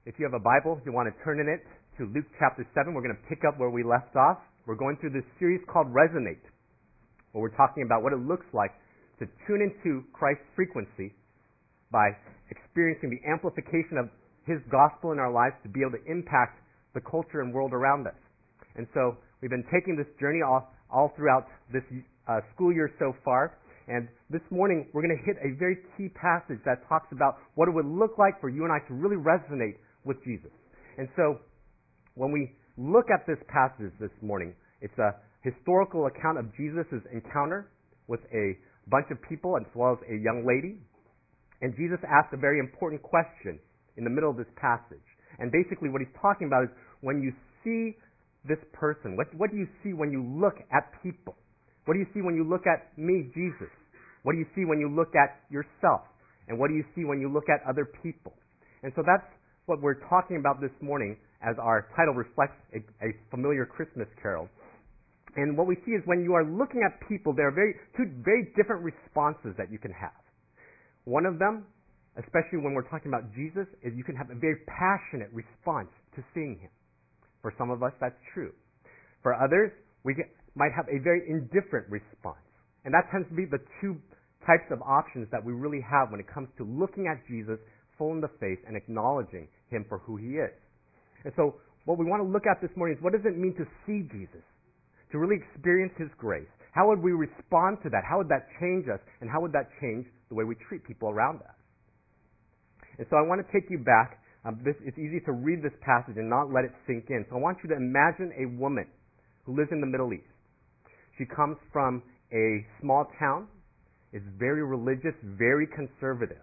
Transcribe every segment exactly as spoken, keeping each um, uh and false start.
If you have a Bible, you want to turn in it to Luke chapter seven. We're going to pick up where we left off. We're going through this series called Resonate, where we're talking about what it looks like to tune into Christ's frequency by experiencing the amplification of His gospel in our lives to be able to impact the culture and world around us. And so we've been taking this journey all, all throughout this uh, school year so far. And this morning we're going to hit a very key passage that talks about what it would look like for you and I to really resonate with Jesus. And so when we look at this passage this morning, it's a historical account of Jesus' encounter with a bunch of people as well as a young lady. And Jesus asked a very important question in the middle of this passage. And basically what he's talking about is when you see this person, what, what do you see when you look at people? What do you see when you look at me, Jesus? What do you see when you look at yourself? And what do you see when you look at other people? And so that's what we're talking about this morning, as our title reflects a, a familiar Christmas carol. And what we see is when you are looking at people, there are very, two very different responses that you can have. One of them, especially when we're talking about Jesus, is you can have a very passionate response to seeing Him. For some of us, that's true. For others, we get, might have a very indifferent response. And that tends to be the two types of options that we really have when it comes to looking at Jesus full in the face and acknowledging Him for who He is. And so what we want to look at this morning is, what does it mean to see Jesus? To really experience His grace? How would we respond to that? How would that change us? And how would that change the way we treat people around us? And so I want to take you back. Um, this, it's easy to read this passage and not let it sink in. So I want you to imagine a woman who lives in the Middle East. She comes from a small town, is very religious, very conservative.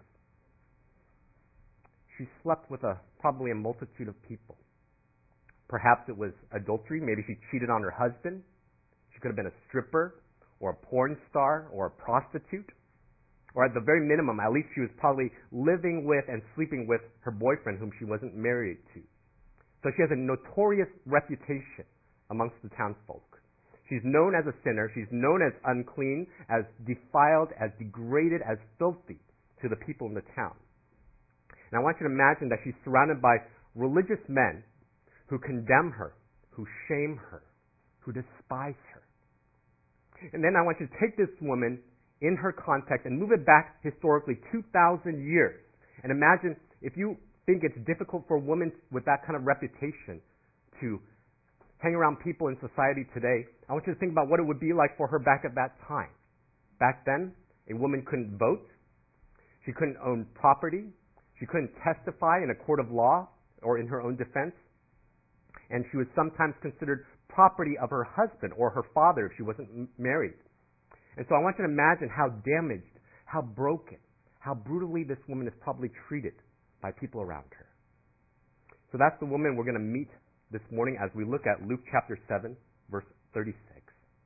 She slept with a probably a multitude of people. Perhaps it was adultery. Maybe she cheated on her husband. She could have been a stripper or a porn star or a prostitute. Or at the very minimum, at least she was probably living with and sleeping with her boyfriend whom she wasn't married to. So she has a notorious reputation amongst the townsfolk. She's known as a sinner. She's known as unclean, as defiled, as degraded, as filthy to the people in the town. And I want you to imagine that she's surrounded by religious men who condemn her, who shame her, who despise her. And then I want you to take this woman in her context and move it back historically two thousand years. And imagine, if you think it's difficult for a woman with that kind of reputation to hang around people in society today, I want you to think about what it would be like for her back at that time. Back then, a woman couldn't vote. She couldn't own property. She couldn't testify in a court of law or in her own defense. And she was sometimes considered property of her husband or her father if she wasn't m- married. And so I want you to imagine how damaged, how broken, how brutally this woman is probably treated by people around her. So that's the woman we're going to meet this morning as we look at Luke chapter seven, verse thirty-six.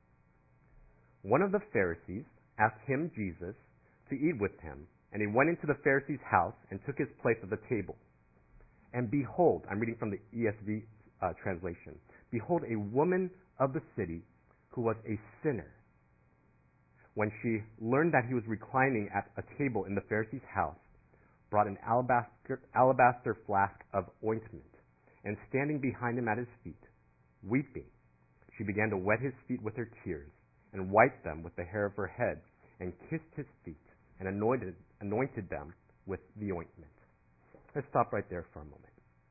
One of the Pharisees asked him, Jesus, to eat with him, and he went into the Pharisee's house and took his place at the table. And behold, I'm reading from the E S V uh, translation, behold, a woman of the city who was a sinner. When she learned that he was reclining at a table in the Pharisee's house, brought an alabaster, alabaster flask of ointment, and standing behind him at his feet, weeping, she began to wet his feet with her tears, and wiped them with the hair of her head, and kissed his feet, and anointed, anointed them with the ointment. Let's stop right there for a moment.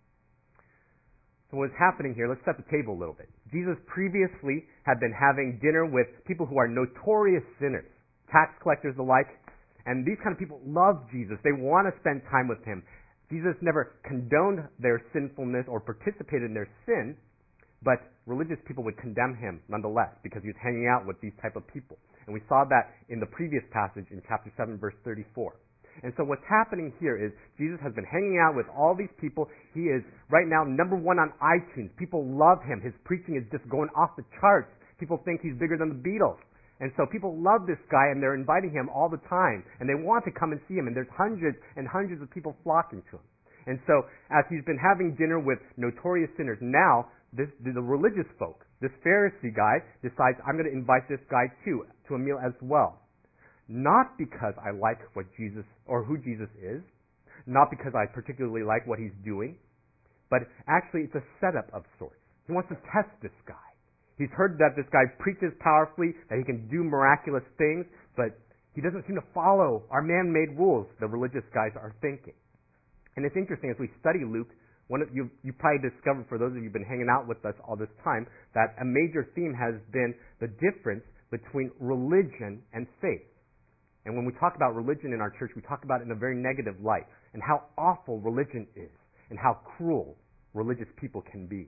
So what's happening here, let's set the table a little bit. Jesus previously had been having dinner with people who are notorious sinners, tax collectors alike, and these kind of people love Jesus. They want to spend time with Him. Jesus never condoned their sinfulness or participated in their sin, but religious people would condemn Him nonetheless because He was hanging out with these type of people. And we saw that in the previous passage in chapter seven, verse thirty-four. And so what's happening here is Jesus has been hanging out with all these people. He is right now number one on iTunes. People love Him. His preaching is just going off the charts. People think He's bigger than the Beatles. And so people love this guy, and they're inviting Him all the time. And they want to come and see Him. And there's hundreds and hundreds of people flocking to Him. And so as He's been having dinner with notorious sinners, now this, the religious folk, this Pharisee guy, decides, I'm going to invite this guy too to a meal as well. Not because I like what Jesus or who Jesus is, not because I particularly like what He's doing, but actually it's a setup of sorts. He wants to test this guy. He's heard that this guy preaches powerfully, that he can do miraculous things, but he doesn't seem to follow our man-made rules the religious guys are thinking. And it's interesting, as we study Luke, one of you, you probably discovered, for those of you who've been hanging out with us all this time, that a major theme has been the difference between religion and faith. And when we talk about religion in our church, we talk about it in a very negative light, and how awful religion is, and how cruel religious people can be.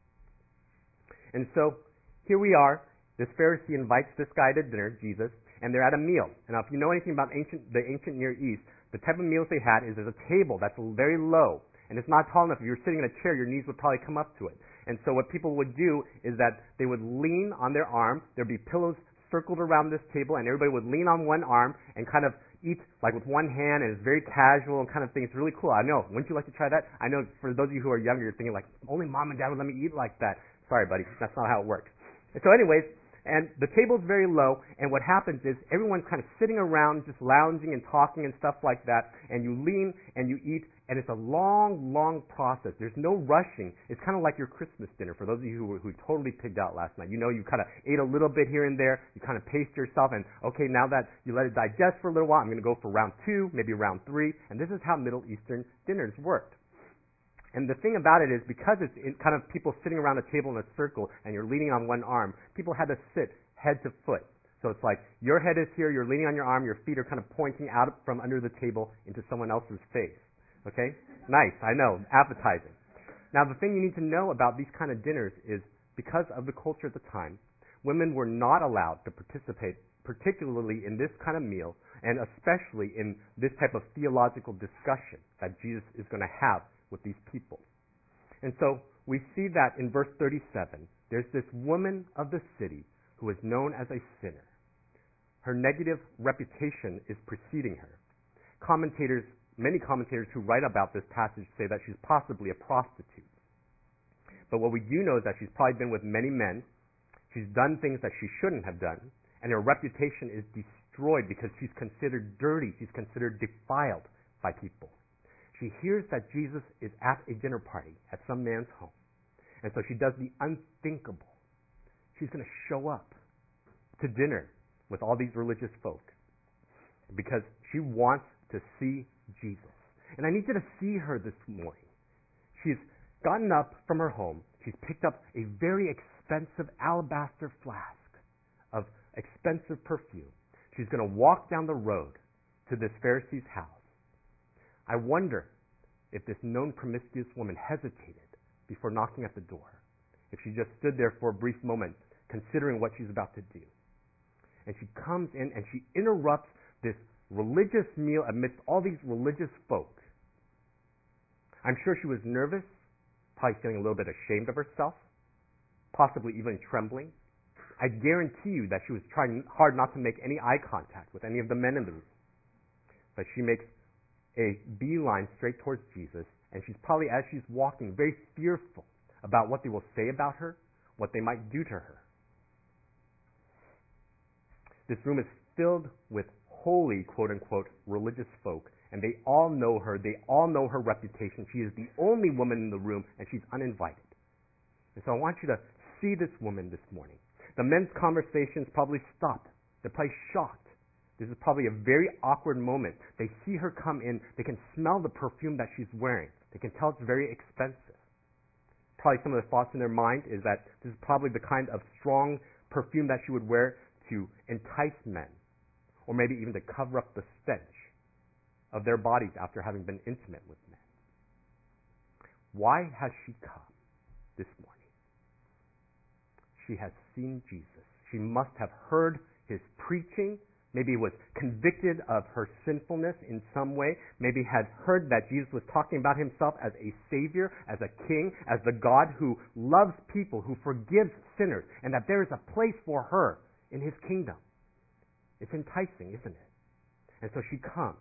And so, here we are. This Pharisee invites this guy to dinner, Jesus, and they're at a meal. And now, if you know anything about ancient, the ancient Near East, the type of meals they had is there's a table that's very low, and it's not tall enough. If you were sitting in a chair, your knees would probably come up to it. And so what people would do is that they would lean on their arm. There'd be pillows circled around this table, and everybody would lean on one arm and kind of eat like with one hand, and it's very casual and kind of thing. It's really cool. I know. Wouldn't you like to try that? I know for those of you who are younger, you're thinking like, only mom and dad would let me eat like that. Sorry, buddy. That's not how it works. And so anyways, and the table's very low, and what happens is everyone's kind of sitting around just lounging and talking and stuff like that, and you lean and you eat, and it's a long, long process. There's no rushing. It's kind of like your Christmas dinner. For those of you who, who totally pigged out last night, you know you kind of ate a little bit here and there, you kind of paced yourself, and okay, now that you let it digest for a little while, I'm going to go for round two, maybe round three, and this is how Middle Eastern dinners worked. And the thing about it is, because it's in kind of people sitting around a table in a circle and you're leaning on one arm, people had to sit head to foot. So it's like your head is here, you're leaning on your arm, your feet are kind of pointing out from under the table into someone else's face. Okay? Nice, I know, appetizing. Now the thing you need to know about these kind of dinners is, because of the culture at the time, women were not allowed to participate, particularly in this kind of meal, and especially in this type of theological discussion that Jesus is going to have with these people. And so we see that in verse thirty-seven, there's this woman of the city who is known as a sinner. Her negative reputation is preceding her. Commentators, many commentators who write about this passage say that she's possibly a prostitute. But what we do know is that she's probably been with many men, she's done things that she shouldn't have done, and her reputation is destroyed because she's considered dirty, she's considered defiled by people. She hears that Jesus is at a dinner party at some man's home. And so she does the unthinkable. She's going to show up to dinner with all these religious folk because she wants to see Jesus. And I need you to see her this morning. She's gotten up from her home. She's picked up a very expensive alabaster flask of expensive perfume. She's going to walk down the road to this Pharisee's house. I wonder if this known promiscuous woman hesitated before knocking at the door, if she just stood there for a brief moment considering what she's about to do. And she comes in and she interrupts this religious meal amidst all these religious folk. I'm sure she was nervous, probably feeling a little bit ashamed of herself, possibly even trembling. I guarantee you that she was trying hard not to make any eye contact with any of the men in the room. But she makes a beeline straight towards Jesus, and she's probably, as she's walking, very fearful about what they will say about her, what they might do to her. This room is filled with holy, quote-unquote, religious folk, and they all know her. They all know her reputation. She is the only woman in the room, and she's uninvited. And so I want you to see this woman this morning. The men's conversations probably stopped. They're probably shocked. This is probably a very awkward moment. They see her come in. They can smell the perfume that she's wearing. They can tell it's very expensive. Probably some of the thoughts in their mind is that this is probably the kind of strong perfume that she would wear to entice men, or maybe even to cover up the stench of their bodies after having been intimate with men. Why has she come this morning? She has seen Jesus. She must have heard his preaching. Maybe was convicted of her sinfulness in some way. Maybe had heard that Jesus was talking about himself as a Savior, as a King, as the God who loves people, who forgives sinners, and that there is a place for her in his kingdom. It's enticing, isn't it? And so she comes.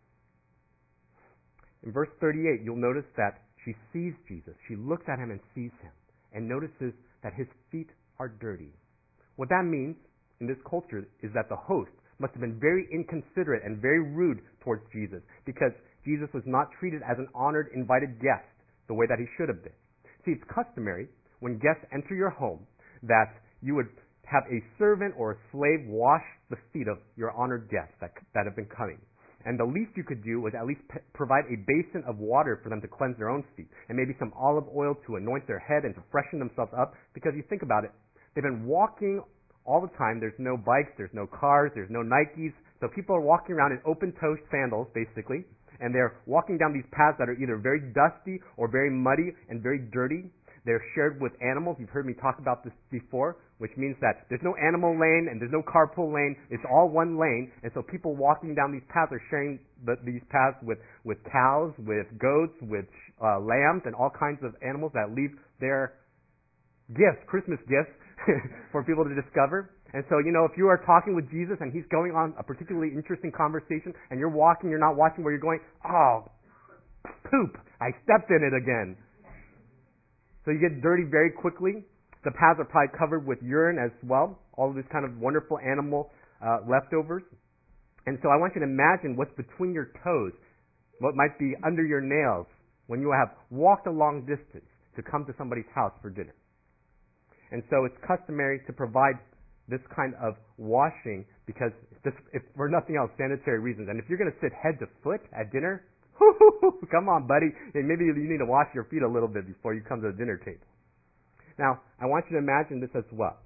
In verse thirty-eight, you'll notice that she sees Jesus. She looks at him and sees him, and notices that his feet are dirty. What that means in this culture is that the host must have been very inconsiderate and very rude towards Jesus, because Jesus was not treated as an honored, invited guest the way that he should have been. See, it's customary when guests enter your home that you would have a servant or a slave wash the feet of your honored guests that, that have been coming. And the least you could do was at least p- provide a basin of water for them to cleanse their own feet, and maybe some olive oil to anoint their head and to freshen themselves up, because you think about it, they've been walking all the time. There's no bikes, there's no cars, there's no Nikes, so people are walking around in open-toed sandals, basically, and they're walking down these paths that are either very dusty or very muddy and very dirty. They're shared with animals. You've heard me talk about this before, which means that there's no animal lane and there's no carpool lane. It's all one lane. And so people walking down these paths are sharing the, these paths with, with cows, with goats, with uh, lambs, and all kinds of animals that leave their gifts, Christmas gifts, for people to discover. And so, you know, if you are talking with Jesus and he's going on a particularly interesting conversation and you're walking, you're not watching where you're going, oh, poop, I stepped in it again. So you get dirty very quickly. The paths are probably covered with urine as well, all of these kind of wonderful animal uh, leftovers. And so I want you to imagine what's between your toes, what might be under your nails when you have walked a long distance to come to somebody's house for dinner. And so it's customary to provide this kind of washing because, this, if for nothing else, sanitary reasons. And if you're going to sit head to foot at dinner, come on, buddy. Maybe you need to wash your feet a little bit before you come to the dinner table. Now, I want you to imagine this as well.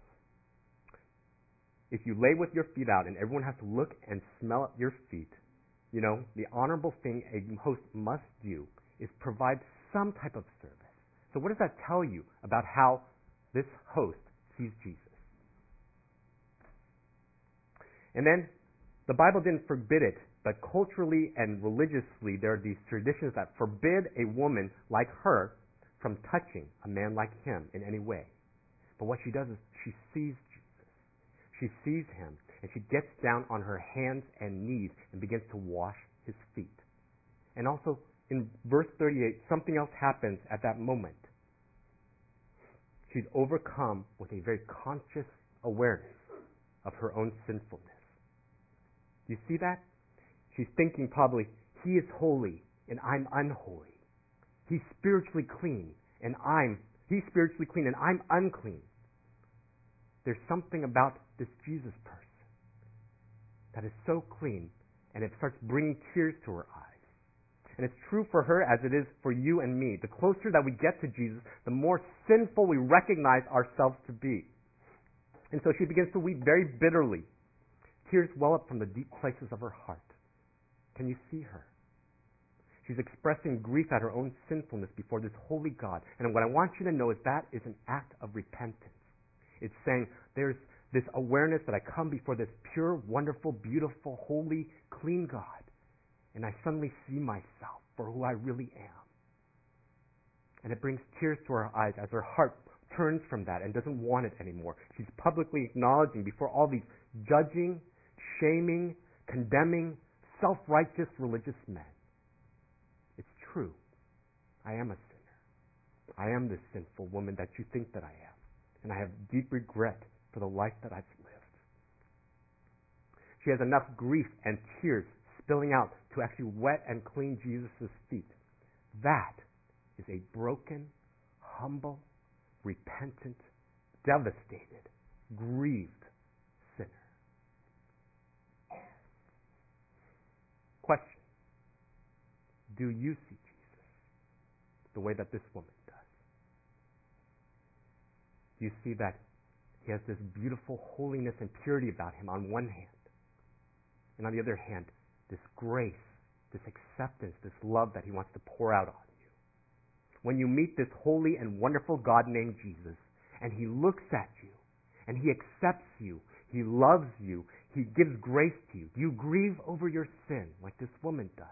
If you lay with your feet out and everyone has to look and smell at your feet, you know, the honorable thing a host must do is provide some type of service. So what does that tell you about how this host sees Jesus? And then, the Bible didn't forbid it, but culturally and religiously, there are these traditions that forbid a woman like her from touching a man like him in any way. But what she does is she sees Jesus. She sees him, and she gets down on her hands and knees and begins to wash his feet. And also, in verse thirty-eight, something else happens at that moment. She's overcome with a very conscious awareness of her own sinfulness. Do you see that? She's thinking probably, he is holy and I'm unholy. He's spiritually clean and I'm, he's spiritually clean and I'm unclean. There's something about this Jesus person that is so clean, and it starts bringing tears to her eyes. And it's true for her as it is for you and me. The closer that we get to Jesus, the more sinful we recognize ourselves to be. And so she begins to weep very bitterly. Tears well up from the deep places of her heart. Can you see her? She's expressing grief at her own sinfulness before this holy God. And what I want you to know is that is an act of repentance. It's saying there's this awareness that I come before this pure, wonderful, beautiful, holy, clean God, and I suddenly see myself for who I really am. And it brings tears to her eyes as her heart turns from that and doesn't want it anymore. She's publicly acknowledging before all these judging, shaming, condemning, self-righteous religious men. It's true. I am a sinner. I am this sinful woman that you think that I am. And I have deep regret for the life that I've lived. She has enough grief and tears spilling out to actually wet and clean Jesus' feet. That is a broken, humble, repentant, devastated, grieved sinner. Question. Do you see Jesus the way that this woman does? Do you see that he has this beautiful holiness and purity about him on one hand, and on the other hand, this grace, this acceptance, this love that he wants to pour out on you? When you meet this holy and wonderful God named Jesus, and he looks at you, and he accepts you, he loves you, he gives grace to you, do you grieve over your sin like this woman does?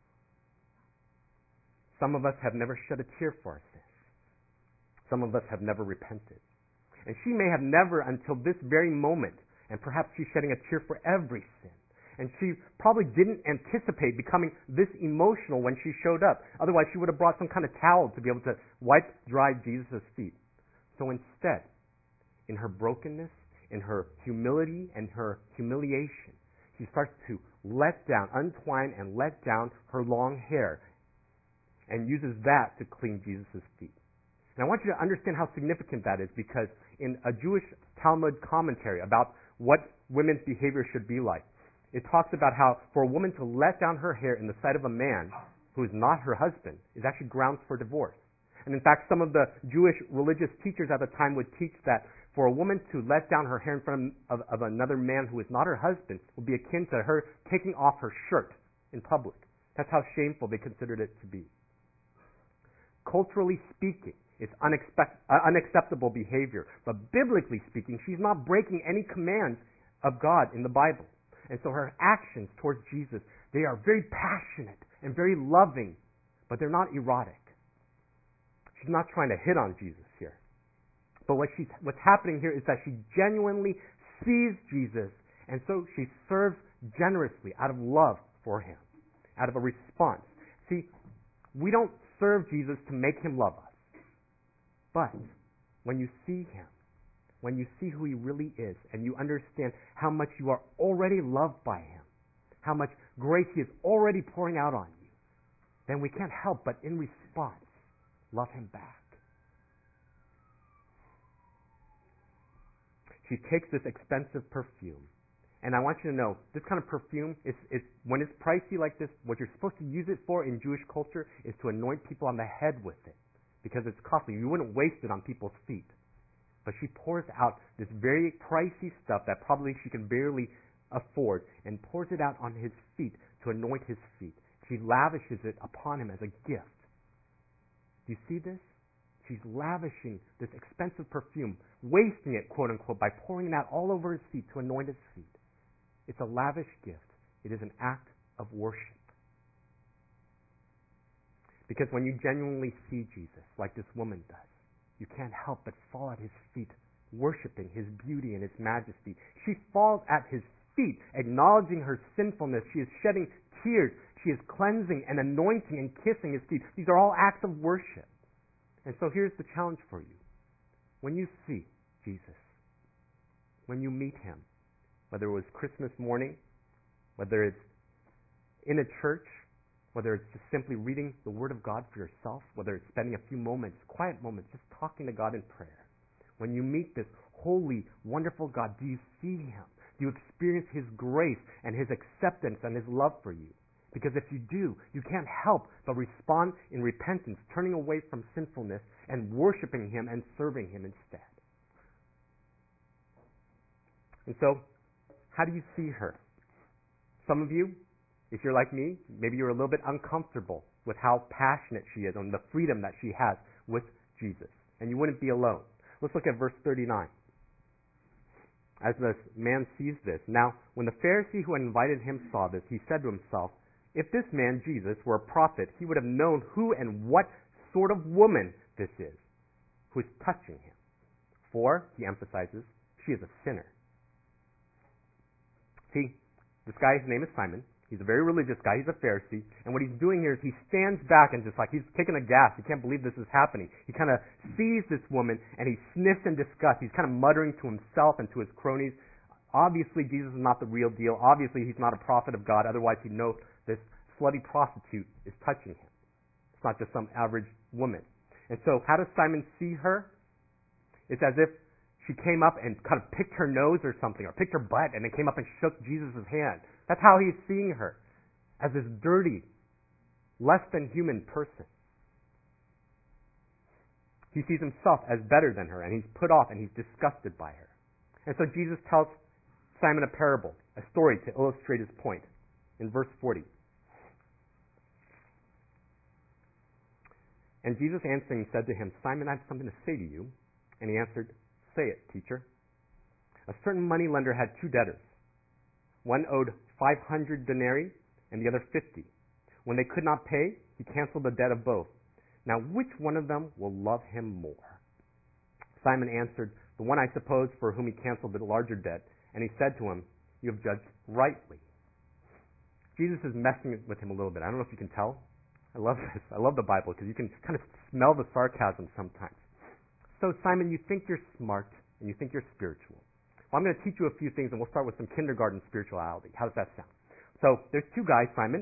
Some of us have never shed a tear for our sins. Some of us have never repented. And she may have never until this very moment, and perhaps she's shedding a tear for every sin. And she probably didn't anticipate becoming this emotional when she showed up. Otherwise, she would have brought some kind of towel to be able to wipe dry Jesus' feet. So instead, in her brokenness, in her humility and her humiliation, she starts to let down, untwine and let down her long hair. and uses that to clean Jesus' feet. And I want you to understand how significant that is, because in a Jewish Talmud commentary about what women's behavior should be like, it talks about how for a woman to let down her hair in the sight of a man who is not her husband is actually grounds for divorce. And in fact, some of the Jewish religious teachers at the time would teach that for a woman to let down her hair in front of, of another man who is not her husband would be akin to her taking off her shirt in public. That's how shameful they considered it to be. Culturally speaking, it's unexpect, uh, unacceptable behavior. But biblically speaking, she's not breaking any commands of God in the Bible. And so her actions towards Jesus, they are very passionate and very loving, but they're not erotic. She's not trying to hit on Jesus here. But what she's, what's happening here is that she genuinely sees Jesus, and so she serves generously out of love for him, out of a response. See, we don't serve Jesus to make him love us. But when you see him, when you see who he really is, and you understand how much you are already loved by him, how much grace he is already pouring out on you, then we can't help but in response love him back. She takes this expensive perfume, and I want you to know, this kind of perfume, is, is when it's pricey like this, what you're supposed to use it for in Jewish culture is to anoint people on the head with it, because it's costly. You wouldn't waste it on people's feet. But she pours out this very pricey stuff that probably she can barely afford, and pours it out on his feet to anoint his feet. She lavishes it upon him as a gift. Do you see this? She's lavishing this expensive perfume, wasting it, quote unquote, by pouring it out all over his feet to anoint his feet. It's a lavish gift. It is an act of worship. Because when you genuinely see Jesus, like this woman does, you can't help but fall at his feet, worshiping his beauty and his majesty. She falls at his feet, acknowledging her sinfulness. She is shedding tears. She is cleansing and anointing and kissing his feet. These are all acts of worship. And so here's the challenge for you. When you see Jesus, when you meet him, whether it was Christmas morning, whether it's in a church, whether it's just simply reading the Word of God for yourself, whether it's spending a few moments, quiet moments, just talking to God in prayer. When you meet this holy, wonderful God, do you see him? Do you experience his grace and his acceptance and his love for you? Because if you do, you can't help but respond in repentance, turning away from sinfulness and worshiping him and serving him instead. And so, how do you see her? Some of you, if you're like me, maybe you're a little bit uncomfortable with how passionate she is and the freedom that she has with Jesus. And you wouldn't be alone. Let's look at verse thirty-nine. As this man sees this, now when the Pharisee who had invited him saw this, he said to himself, if this man, Jesus, were a prophet, he would have known who and what sort of woman this is who is touching him. For, he emphasizes, she is a sinner. See, this guy's name is Simon. He's a very religious guy. He's a Pharisee. And what he's doing here is he stands back and just like he's taken a gasp. He can't believe this is happening. He kind of sees this woman and he sniffs in disgust. He's kind of muttering to himself and to his cronies, obviously Jesus is not the real deal. Obviously he's not a prophet of God. Otherwise he'd know this slutty prostitute is touching him. It's not just some average woman. And so how does Simon see her? It's as if she came up and kind of picked her nose or something, or picked her butt and then came up and shook Jesus' hand. That's how he's seeing her, as this dirty, less than human person. He sees himself as better than her, and he's put off and he's disgusted by her. And so Jesus tells Simon a parable, a story to illustrate his point. In verse forty. And Jesus answering said to him, Simon, I have something to say to you. And he answered, say it, teacher. A certain money lender had two debtors. One owed five hundred denarii and the other fifty. When they could not pay, he canceled the debt of both. Now which one of them will love him more? Simon answered, the one I suppose for whom he canceled the larger debt. And he said to him, you have judged rightly. Jesus is messing with him a little bit. I don't know if you can tell. I love this. I love the Bible because you can kind of smell the sarcasm sometimes. So Simon, you think you're smart and you think you're spiritual. Well, I'm going to teach you a few things, and we'll start with some kindergarten spirituality. How does that sound? So there's two guys, Simon,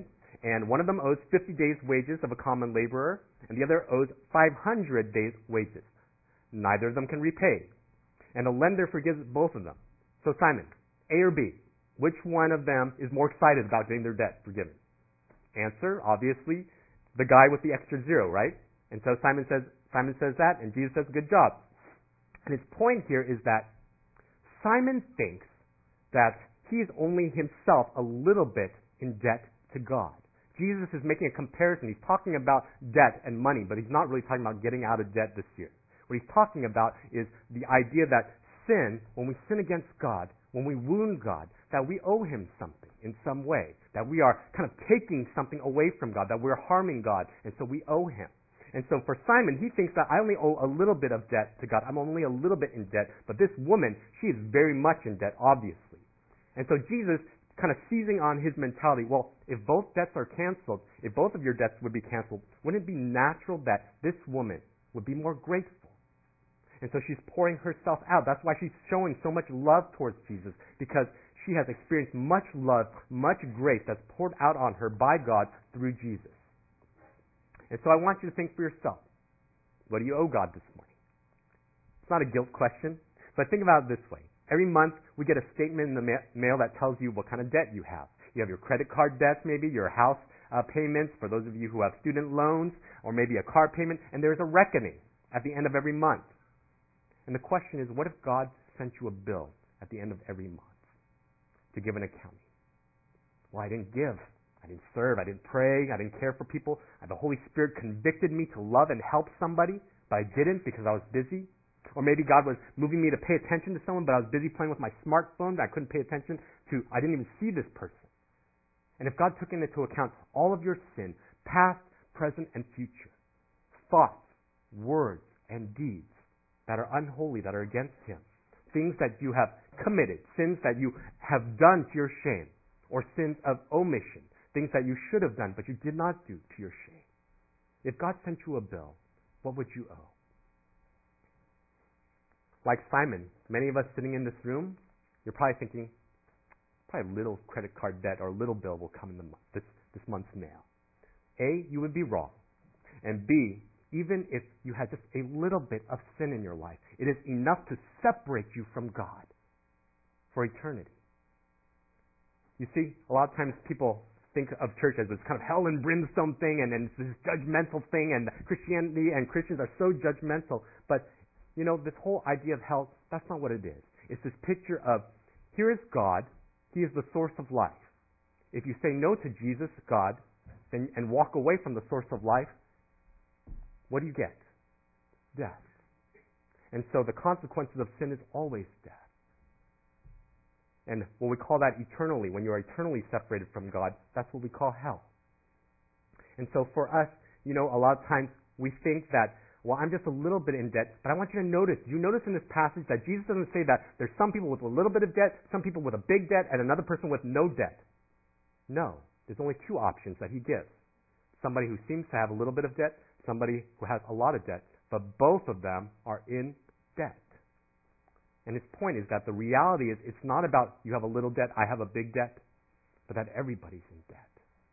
And one of them owes fifty days' wages of a common laborer, and the other owes five hundred days' wages. Neither of them can repay. And the lender forgives both of them. So Simon, A or B, which one of them is more excited about getting their debt forgiven? Answer, obviously, the guy with the extra zero, right? And so Simon says, Simon says that, and Jesus says, good job. And his point here is that Simon thinks that he is only himself a little bit in debt to God. Jesus is making a comparison. He's talking about debt and money, but he's not really talking about getting out of debt this year. What he's talking about is the idea that sin, when we sin against God, when we wound God, that we owe him something in some way, that we are kind of taking something away from God, that we're harming God, and so we owe him. And so for Simon, he thinks that I only owe a little bit of debt to God. I'm only a little bit in debt, but this woman, she is very much in debt, obviously. And so Jesus, kind of seizing on his mentality, well, if both debts are canceled, if both of your debts would be canceled, wouldn't it be natural that this woman would be more grateful? And so she's pouring herself out. That's why she's showing so much love towards Jesus, because she has experienced much love, much grace that's poured out on her by God through Jesus. And so I want you to think for yourself, what do you owe God this morning? It's not a guilt question, but think about it this way. Every month we get a statement in the ma- mail that tells you what kind of debt you have. You have your credit card debts, maybe your house uh, payments, for those of you who have student loans, or maybe a car payment, and there's a reckoning at the end of every month. And the question is, what if God sent you a bill at the end of every month to give an accounting? Well, I didn't give. I didn't serve. I didn't pray. I didn't care for people. The Holy Spirit convicted me to love and help somebody, but I didn't because I was busy. Or maybe God was moving me to pay attention to someone, but I was busy playing with my smartphone that I couldn't pay attention to. I didn't even see this person. And if God took into account all of your sin, past, present, and future, thoughts, words, and deeds that are unholy, that are against him, things that you have committed, sins that you have done to your shame, or sins of omission, things that you should have done but you did not do to your shame. If God sent you a bill, what would you owe? Like Simon, many of us sitting in this room, you're probably thinking, probably a little credit card debt or a little bill will come in the month, this, this month's mail. A, you would be wrong. And B, even if you had just a little bit of sin in your life, it is enough to separate you from God for eternity. You see, a lot of times people think of church as this kind of hell and brimstone thing, and then it's this judgmental thing, and Christianity and Christians are so judgmental. But, you know, this whole idea of hell, that's not what it is. It's this picture of, here is God, he is the source of life. If you say no to Jesus, God, and, and walk away from the source of life, what do you get? Death. And so the consequences of sin is always death. And what we call that eternally, when you are eternally separated from God, that's what we call hell. And so for us, you know, a lot of times we think that, well, I'm just a little bit in debt, but I want you to notice, you notice in this passage that Jesus doesn't say that there's some people with a little bit of debt, some people with a big debt, and another person with no debt. No, there's only two options that he gives. Somebody who seems to have a little bit of debt, somebody who has a lot of debt, but both of them are in debt. And his point is that the reality is it's not about you have a little debt, I have a big debt, but that everybody's in debt.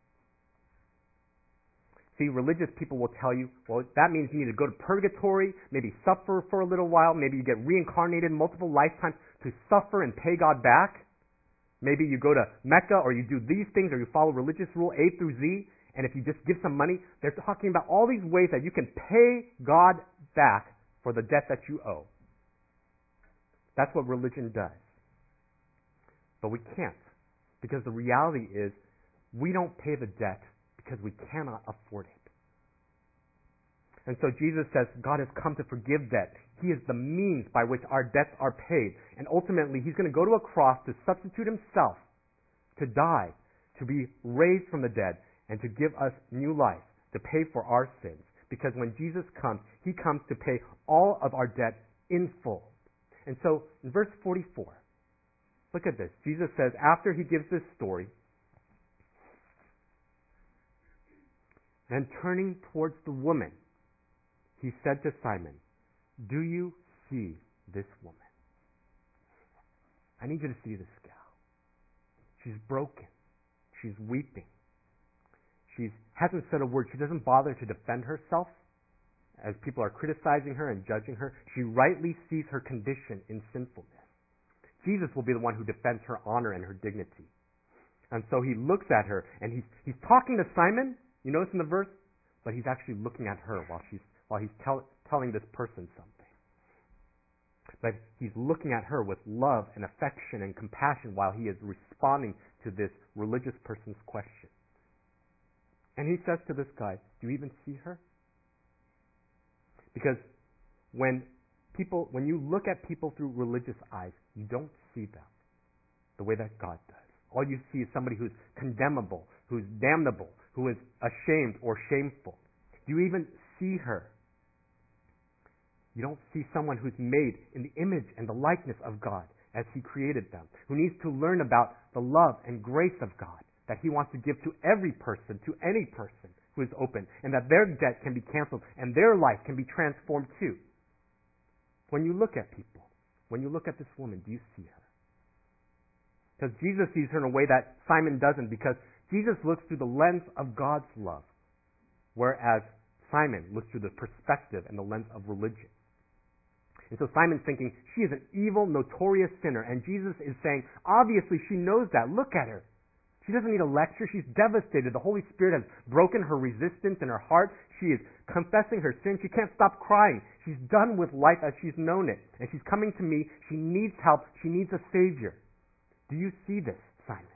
See, religious people will tell you, well, that means you need to go to purgatory, maybe suffer for a little while, maybe you get reincarnated multiple lifetimes to suffer and pay God back. Maybe you go to Mecca, or you do these things, or you follow religious rule A through Z, and if you just give some money, they're talking about all these ways that you can pay God back for the debt that you owe. That's what religion does. But we can't, because the reality is we don't pay the debt because we cannot afford it. And so Jesus says God has come to forgive debt. He is the means by which our debts are paid. And ultimately, he's going to go to a cross to substitute himself, to die, to be raised from the dead, and to give us new life, to pay for our sins. Because when Jesus comes, he comes to pay all of our debt in full. And so, in verse forty-four, look at this. Jesus says, after he gives this story, and turning towards the woman, he said to Simon, do you see this woman? I need you to see this gal. She's broken. She's weeping. She hasn't said a word. She doesn't bother to defend herself as people are criticizing her and judging her. She rightly sees her condition in sinfulness. Jesus will be the one who defends her honor and her dignity. And so he looks at her, and he's he's talking to Simon. You notice in the verse, but he's actually looking at her while she's while he's tell, telling this person something. But he's looking at her with love and affection and compassion while he is responding to this religious person's question. And he says to this guy, "Do you even see her?" Because when people, when you look at people through religious eyes, you don't see them the way that God does. All you see is somebody who's condemnable, who's damnable, who is ashamed or shameful. Do you even see her? You don't see someone who's made in the image and the likeness of God as He created them, who needs to learn about the love and grace of God that He wants to give to every person, to any person who is open, and that their debt can be canceled and their life can be transformed too. When you look at people, when you look at this woman, do you see her? Because Jesus sees her in a way that Simon doesn't, because Jesus looks through the lens of God's love, whereas Simon looks through the perspective and the lens of religion. And so Simon's thinking, she is an evil, notorious sinner, and Jesus is saying, obviously she knows that. Look at her. She doesn't need a lecture. She's devastated. The Holy Spirit has broken her resistance in her heart. She is confessing her sin. She can't stop crying. She's done with life as she's known it. And she's coming to me. She needs help. She needs a Savior. Do you see this, Simon?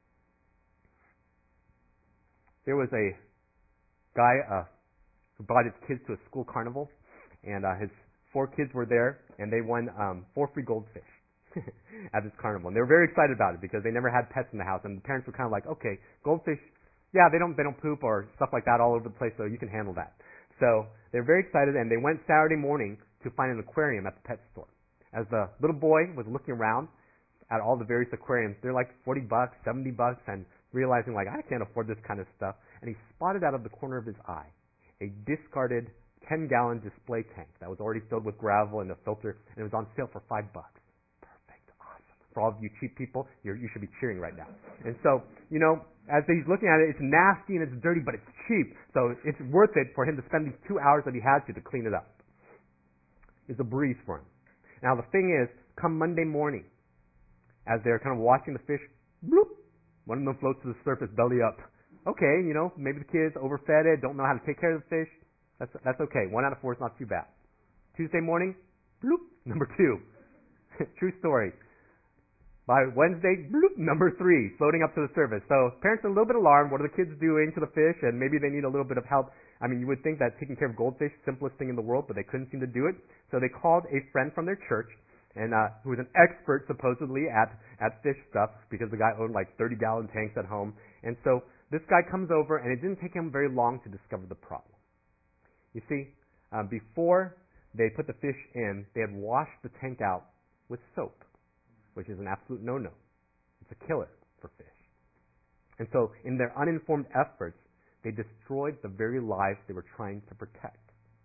There was a guy uh, who brought his kids to a school carnival, and uh, his four kids were there, and they won um, four free goldfish at this carnival. And they were very excited about it because they never had pets in the house, and the parents were kind of like, okay, goldfish, yeah, they don't they don't poop or stuff like that all over the place, so you can handle that. So they were very excited, and they went Saturday morning to find an aquarium at the pet store. As the little boy was looking around at all the various aquariums, they're like forty bucks, seventy bucks, and realizing like, I can't afford this kind of stuff. And he spotted out of the corner of his eye a discarded ten-gallon display tank that was already filled with gravel and a filter, and it was on sale for five bucks. Perfect, awesome. For all of you cheap people, you're, you should be cheering right now. And so, you know, as he's looking at it, it's nasty and it's dirty, but it's cheap, so it's worth it for him to spend these two hours that he had to to clean it up. It's a breeze for him. Now the thing is, come Monday morning, as they're kind of watching the fish, bloop, one of them floats to the surface, belly up. Okay, you know, maybe the kids overfed it, don't know how to take care of the fish. That's that's okay. One out of four is not too bad. Tuesday morning, bloop, number two. True story. By Wednesday, bloop, number three, floating up to the surface. So parents are a little bit alarmed. What are the kids doing to the fish? And maybe they need a little bit of help. I mean, you would think that taking care of goldfish, simplest thing in the world, but they couldn't seem to do it. So they called a friend from their church, and uh, who was an expert supposedly at at fish stuff, because the guy owned like thirty-gallon tanks at home. And so this guy comes over, and it didn't take him very long to discover the problem. You see, uh, before they put the fish in, they had washed the tank out with soap, which is an absolute no-no. It's a killer for fish. And so in their uninformed efforts, they destroyed the very lives they were trying to protect.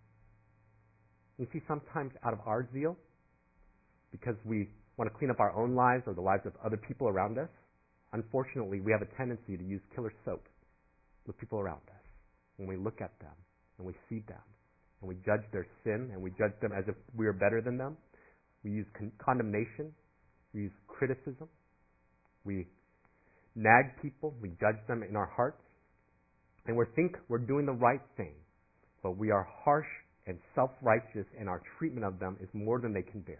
You see, sometimes out of our zeal, because we want to clean up our own lives or the lives of other people around us, unfortunately, we have a tendency to use killer soap with people around us. When we look at them and we see them and we judge their sin and we judge them as if we are better than them, we use con- condemnation, we use criticism, we nag people, we judge them in our hearts, and we think we're doing the right thing, but we are harsh and self-righteous, and our treatment of them is more than they can bear.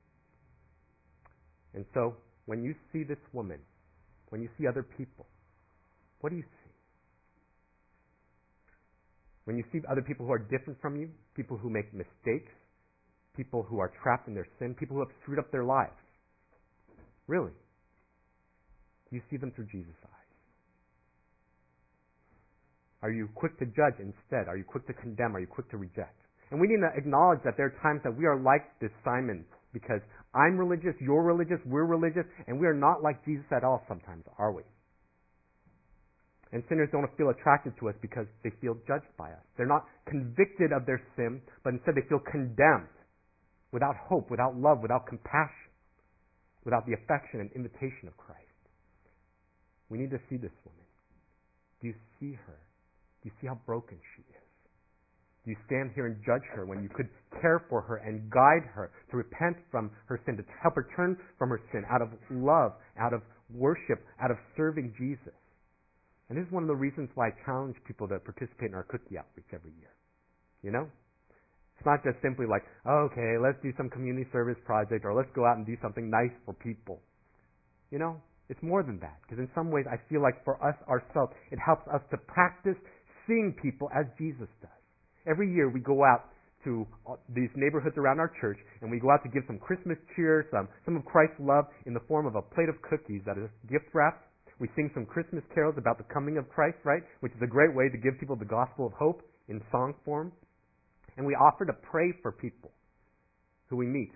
And so, when you see this woman, when you see other people, what do you see? When you see other people who are different from you, people who make mistakes, people who are trapped in their sin, people who have screwed up their lives, really, do you see them through Jesus' eyes? Are you quick to judge instead? Are you quick to condemn? Are you quick to reject? And we need to acknowledge that there are times that we are like this Simon, because I'm religious, you're religious, we're religious, and we are not like Jesus at all sometimes, are we? And sinners don't feel attracted to us because they feel judged by us. They're not convicted of their sin, but instead they feel condemned, without hope, without love, without compassion, without the affection and invitation of Christ. We need to see this woman. Do you see her Do you see how broken she is? Do you stand here and judge her when you could care for her and guide her to repent from her sin, to help her turn from her sin out of love, out of worship, out of serving Jesus? And this is one of the reasons why I challenge people to participate in our cookie outreach every year. You know? It's not just simply like, oh, okay, let's do some community service project or let's go out and do something nice for people. You know? It's more than that. Because in some ways I feel like for us ourselves, it helps us to practice seeing people as Jesus does. Every year we go out to these neighborhoods around our church and we go out to give some Christmas cheer, some, some of Christ's love in the form of a plate of cookies that is gift wrapped. We sing some Christmas carols about the coming of Christ, right? Which is a great way to give people the gospel of hope in song form. And we offer to pray for people who we meet.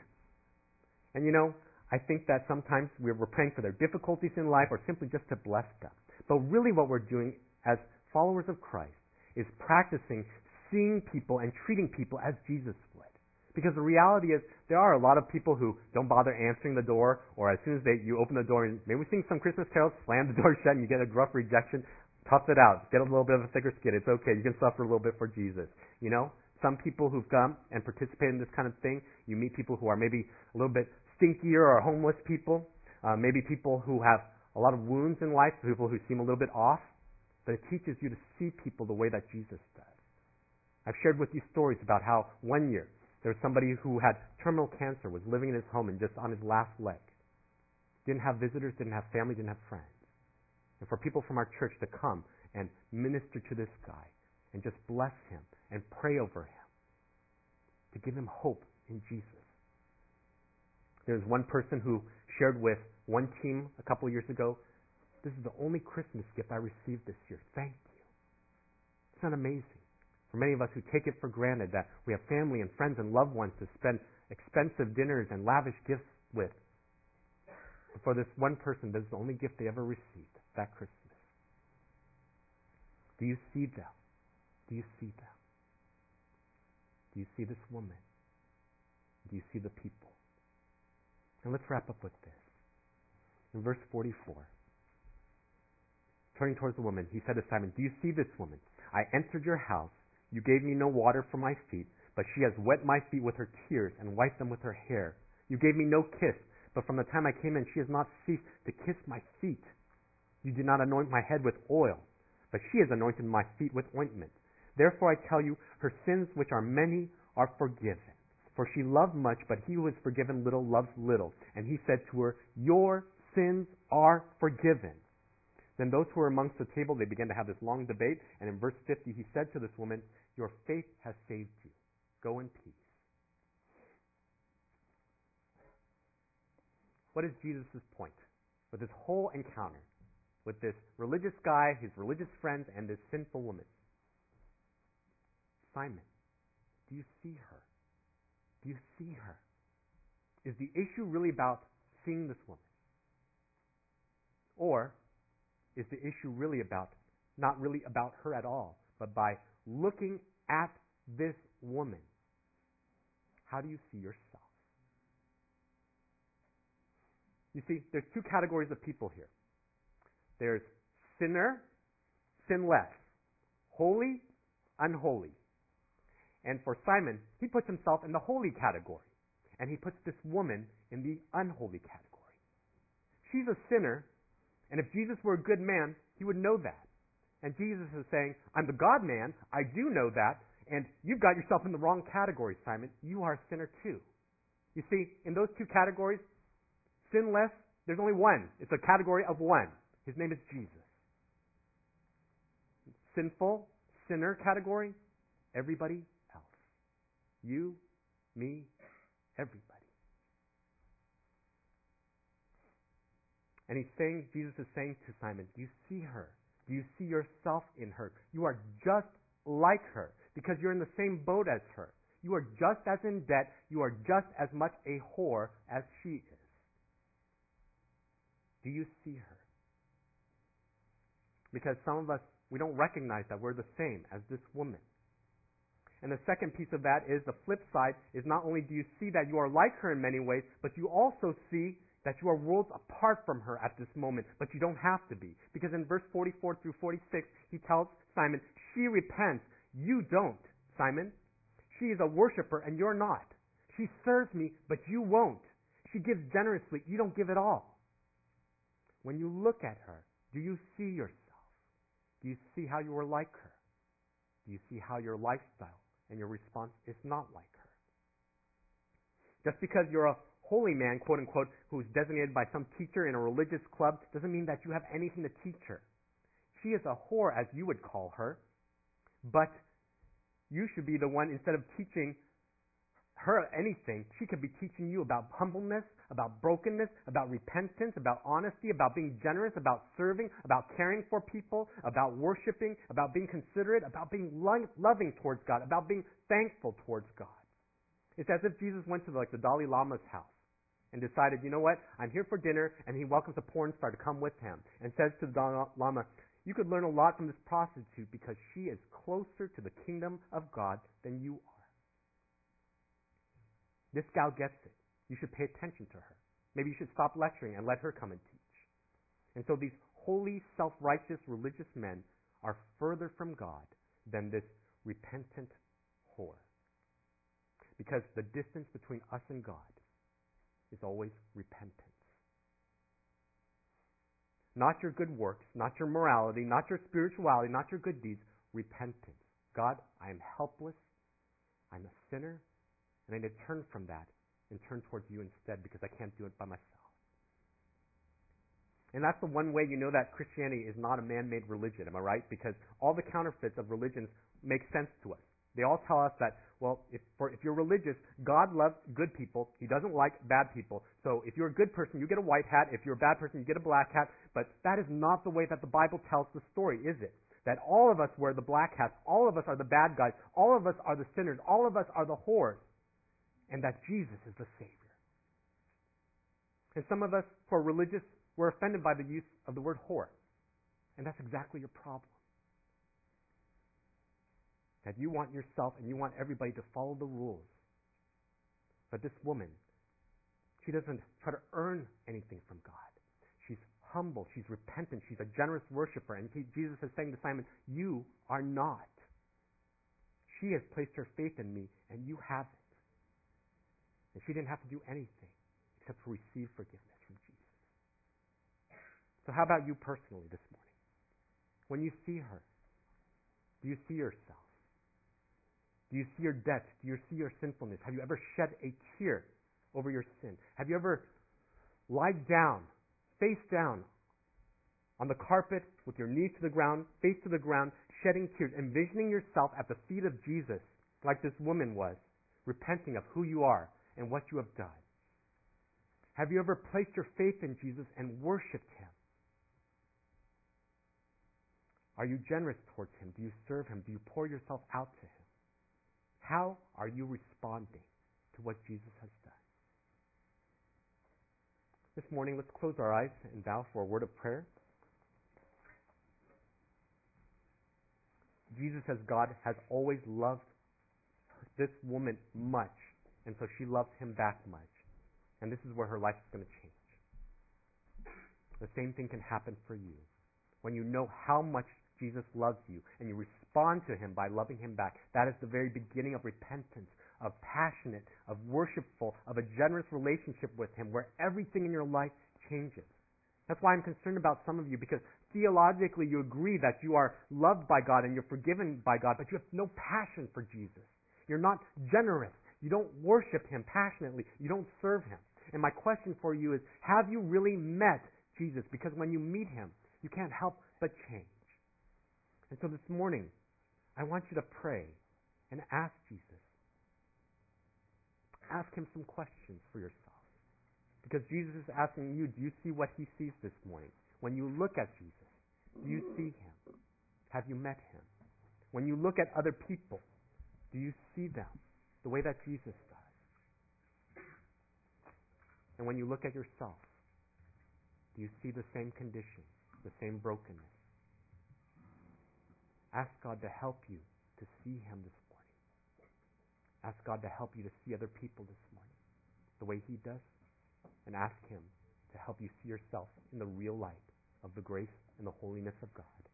And you know, I think that sometimes we're praying for their difficulties in life or simply just to bless them. But really what we're doing as followers of Christ is practicing seeing people and treating people as Jesus would. Because the reality is there are a lot of people who don't bother answering the door, or as soon as they you open the door and maybe we sing some Christmas carols, slam the door shut and you get a gruff rejection, tough it out. Get a little bit of a thicker skin. It's okay. You can suffer a little bit for Jesus. You know? Some people who've come and participated in this kind of thing, you meet people who are maybe a little bit stinkier or homeless people, uh, maybe people who have a lot of wounds in life, people who seem a little bit off. But it teaches you to see people the way that Jesus does. I've shared with you stories about how one year there was somebody who had terminal cancer, was living in his home and just on his last leg. Didn't have visitors, didn't have family, didn't have friends. And for people from our church to come and minister to this guy and just bless him and pray over him, to give him hope in Jesus. There's one person who shared with one team a couple of years ago, this is the only Christmas gift I received this year. Thank you. Isn't that amazing? For many of us who take it for granted that we have family and friends and loved ones to spend expensive dinners and lavish gifts with. But for this one person, this is the only gift they ever received that Christmas. Do you see them? Do you see them? Do you see this woman? Do you see the people? And let's wrap up with this. In verse forty-four, turning towards the woman, he said to Simon, do you see this woman? I entered your house. You gave me no water for my feet, but she has wet my feet with her tears and wiped them with her hair. You gave me no kiss, but from the time I came in, she has not ceased to kiss my feet. You did not anoint my head with oil, but she has anointed my feet with ointment. Therefore I tell you, her sins, which are many, are forgiven. For she loved much, but he who is forgiven little loves little. And he said to her, your sins are forgiven. Then those who were amongst the table, they began to have this long debate. And in verse fifty, he said to this woman, your faith has saved you. Go in peace. What is Jesus' point with this whole encounter with this religious guy, his religious friends, and this sinful woman? Simon, do you see her? Do you see her? Is the issue really about seeing this woman? Or is the issue really about, not really about her at all, but by looking at this woman, how do you see yourself? You see, there's two categories of people here. There's sinner, sinless, holy, unholy. And for Simon, he puts himself in the holy category, and he puts this woman in the unholy category. She's a sinner, and if Jesus were a good man, he would know that. And Jesus is saying, I'm the God-man, I do know that, and you've got yourself in the wrong category, Simon. You are a sinner too. You see, in those two categories, sinless, there's only one. It's a category of one. His name is Jesus. Sinful, sinner category, everybody else. You, me, everybody. And he's saying, Jesus is saying to Simon, do you see her? Do you see yourself in her? You are just like her because you're in the same boat as her. You are just as in debt. You are just as much a whore as she is. Do you see her? Because some of us, we don't recognize that we're the same as this woman. And the second piece of that is the flip side is not only do you see that you are like her in many ways, but you also see that you are worlds apart from her at this moment, but you don't have to be. Because in verse forty-four through forty-six, he tells Simon, she repents, you don't, Simon. She is a worshiper and you're not. She serves me, but you won't. She gives generously, you don't give at all. When you look at her, do you see yourself? Do you see how you are like her? Do you see how your lifestyle and your response is not like her? Just because you're a holy man, quote unquote, who's designated by some teacher in a religious club doesn't mean that you have anything to teach her. She is a whore, as you would call her, but you should be the one, instead of teaching her anything, she could be teaching you about humbleness, about brokenness, about repentance, about honesty, about being generous, about serving, about caring for people, about worshiping, about being considerate, about being lo- loving towards God, about being thankful towards God. It's as if Jesus went to like the Dalai Lama's house and decided, you know what, I'm here for dinner, and he welcomes a porn star to come with him and says to the Dalai Lama, you could learn a lot from this prostitute because she is closer to the kingdom of God than you are. This gal gets it. You should pay attention to her. Maybe you should stop lecturing and let her come and teach. And so these holy, self-righteous, religious men are further from God than this repentant whore. Because the distance between us and God is always repentance. Not your good works, not your morality, not your spirituality, not your good deeds. Repentance. God, I am helpless. I'm a sinner. And I need to turn from that and turn towards you instead because I can't do it by myself. And that's the one way you know that Christianity is not a man-made religion, am I right? Because all the counterfeits of religions make sense to us. They all tell us that, well, if, for, if you're religious, God loves good people. He doesn't like bad people. So if you're a good person, you get a white hat. If you're a bad person, you get a black hat. But that is not the way that the Bible tells the story, is it? That all of us wear the black hats. All of us are the bad guys. All of us are the sinners. All of us are the whores. And that Jesus is the Savior. And some of us, who are religious, we're offended by the use of the word whore. And that's exactly your problem. That you want yourself and you want everybody to follow the rules. But this woman, she doesn't try to earn anything from God. She's humble, she's repentant, she's a generous worshiper. And he, Jesus is saying to Simon, you are not. She has placed her faith in me and you haven't. And she didn't have to do anything except to receive forgiveness from Jesus. So how about you personally this morning? When you see her, do you see yourself? Do you see your debts? Do you see your sinfulness? Have you ever shed a tear over your sin? Have you ever lied down, face down, on the carpet with your knees to the ground, face to the ground, shedding tears, envisioning yourself at the feet of Jesus like this woman was, repenting of who you are and what you have done? Have you ever placed your faith in Jesus and worshipped Him? Are you generous towards Him? Do you serve Him? Do you pour yourself out to Him? How are you responding to what Jesus has done? This morning, let's close our eyes and bow for a word of prayer. Jesus, as God, has always loved this woman much, and so she loves Him back much. And this is where her life is going to change. The same thing can happen for you. When you know how much Jesus loves you and you respond to Him by loving Him back, that is the very beginning of repentance, of passionate, of worshipful, of a generous relationship with Him where everything in your life changes. That's why I'm concerned about some of you, because theologically you agree that you are loved by God and you're forgiven by God, but you have no passion for Jesus. You're not generous. You don't worship Him passionately. You don't serve Him. And my question for you is, have you really met Jesus? Because when you meet Him, you can't help but change. And so this morning, I want you to pray and ask Jesus. Ask Him some questions for yourself. Because Jesus is asking you, do you see what He sees this morning? When you look at Jesus, do you see Him? Have you met Him? When you look at other people, do you see them the way that Jesus does? And when you look at yourself, do you see the same condition, the same brokenness? Ask God to help you to see Him this morning. Ask God to help you to see other people this morning the way He does. And ask Him to help you see yourself in the real light of the grace and the holiness of God.